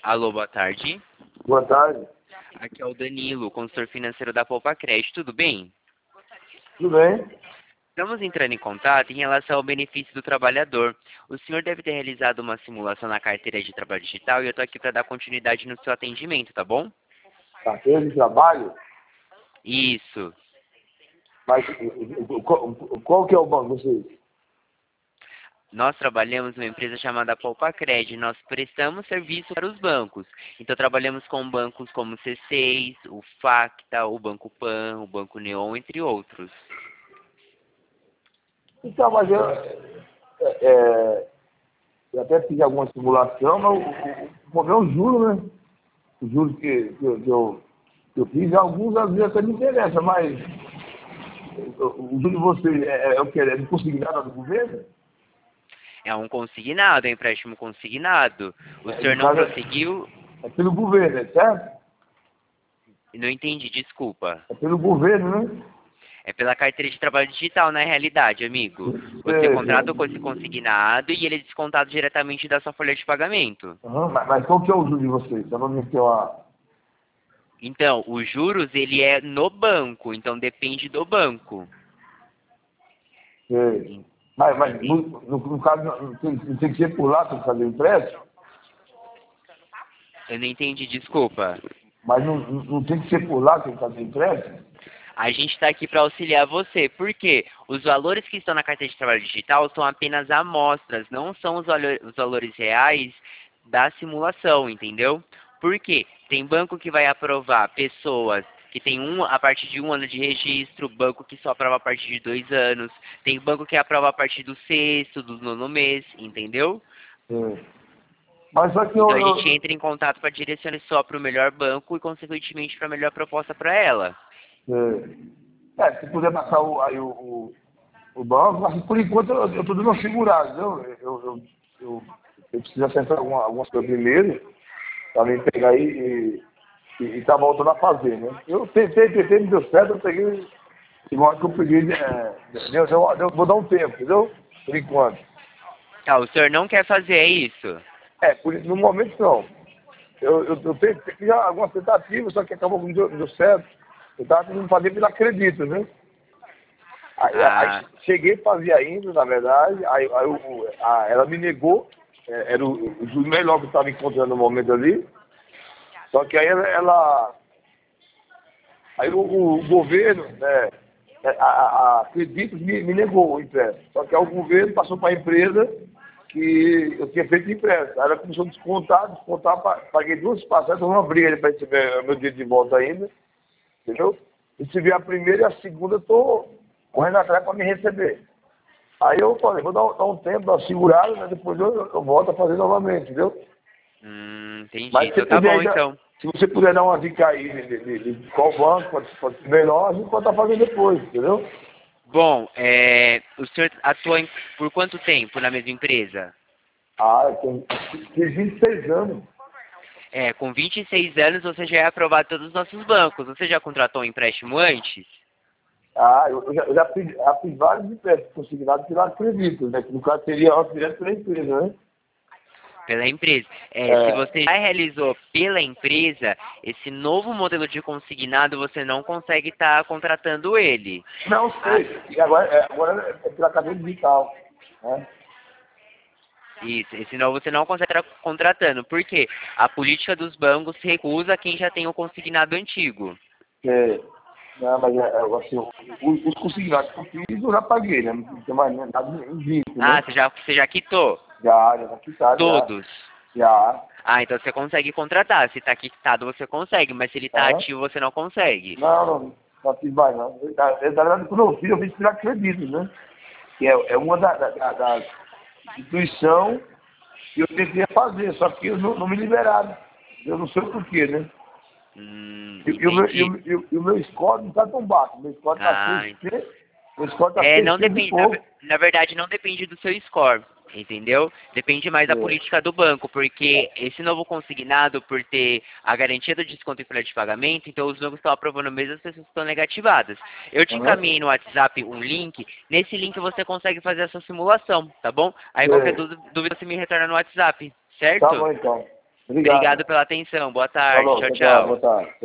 Alô, boa tarde. Boa tarde. Aqui é o Danilo, consultor financeiro da Poupa Crédito, tudo bem? Tudo bem? Estamos entrando em contato em relação ao benefício do trabalhador. O senhor deve ter realizado uma simulação na carteira de trabalho digital e eu estou aqui para dar continuidade no seu atendimento, tá bom? Carteira de trabalho? Isso. Mas qual que é o banco, vocês? Nós trabalhamos numa empresa chamada Poupa Crédito. Nós prestamos serviço para os bancos. Então trabalhamos com bancos como o C6, o Facta, o Banco Pan, o Banco Neon, entre outros. Então, mas eu até fiz alguma simulação, mas o problema é o juro, né? O juro que eu fiz, alguns às vezes até me interessa, mas o juro de vocês é o que? É de consignado do governo? É um consignado, é um empréstimo consignado. O senhor No não caso, prosseguiu? é pelo governo, é certo? Não entendi, desculpa. É pelo governo, né? É pela carteira de trabalho digital, na realidade, amigo. Você contrata com esse consignado e ele é descontado diretamente da sua folha de pagamento. Uhum, mas qual que é o juro de vocês? Para não me ter uma... Então, os juros, ele é no banco, então depende do banco. Sei. Mas Entendi. no caso, não tem que ser por lá para fazer o empréstimo? Eu não entendi, desculpa. Mas não tem que ser por lá que tem que fazer o empréstimo? A gente está aqui para auxiliar você. Por quê? Os valores que estão na carteira de trabalho digital são apenas amostras, não são os valores reais da simulação, entendeu? Por quê? Tem banco que vai aprovar pessoas que tem a partir de 1 ano de registro, banco que só aprova a partir de 2 anos, tem banco que aprova a partir do sexto, do nono mês, entendeu? É. Mas só que Então a gente entra em contato para direcionar só para o melhor banco e, consequentemente, para a melhor proposta para ela. se puder passar o banco, mas por enquanto eu estou dando uma segurada, entendeu? Eu preciso acertar algumas coisas primeiro, para me pegar aí e tá voltando a fazer, né? Eu tentei, não deu certo, eu peguei, igual que eu peguei, eu vou dar um tempo, entendeu? Por enquanto. Ah, o senhor não quer fazer, é isso? No momento não. Eu fiz algumas tentativas, só que acabou que não deu certo. Eu estava tentando fazer pelo acredito, né? Aí Ah, cheguei a fazer ainda, na verdade, ela me negou, era o juro melhor que eu estava encontrando no momento ali, só que aí o governo, né, a Creditos me negou o empréstimo, só que aí o governo passou para a empresa que eu tinha feito empréstimo. Aí ela começou a descontar, paguei 2 passagens, uma briga para receber meu dinheiro de volta ainda, entendeu? Recebi a primeira e a segunda, estou correndo atrás para me receber. Aí eu falei, vou dar um tempo, dar uma segurada, né? Depois eu volto a fazer novamente, entendeu? entendi. Mas Então tá bom, então. se você puder dar uma dica aí de qual banco pode ser melhor, a gente pode estar fazendo depois, entendeu? Bom, o senhor atua por quanto tempo na mesma empresa? Eu tenho 26 anos. Com 26 anos você já é aprovado em todos os nossos bancos. Você já contratou um empréstimo antes? Eu já fiz vários empréstimos consignados pela Creditos, né? Que no caso seria direto pela empresa, né? Pela empresa. Se você já realizou pela empresa, esse novo modelo de consignado você não consegue estar contratando ele. Não sei. E agora é pela cadeia digital, né? Isso, esse novo você não consegue estar contratando. Por quê? A política dos bancos recusa quem já tem o consignado antigo. Não, mas assim, os consignados que eu fiz, eu já paguei, né? Não tem mais nada em vista, né? Você já quitou? Já tá quitado, Todos? já. Então você consegue contratar. Se está quitado, você consegue, mas se ele está Aham. ativo, você não consegue. Não fiz mais, não. Na verdade, quando eu fiz pela Creditos, né? Que é uma das instituições que eu tentei fazer, só que não me liberaram. Eu não sei o porquê, né? Entendi. E o meu score não está tão baixo. O meu score está Entendi. meu score está Não 600 e depende, pouco. na verdade, não depende do seu score, entendeu? Depende mais da política do banco, porque esse novo consignado, por ter a garantia do desconto em folha de pagamento, então os bancos estão aprovando mesmo as pessoas que estão negativadas. Eu te Aham. encaminhei no WhatsApp um link, nesse link você consegue fazer essa simulação, tá bom? Aí qualquer dúvida você me retorna no WhatsApp, Tá certo? bom, então. Obrigado pela atenção. Boa tarde. Falou, Tchau, tchau, tchau. boa tarde.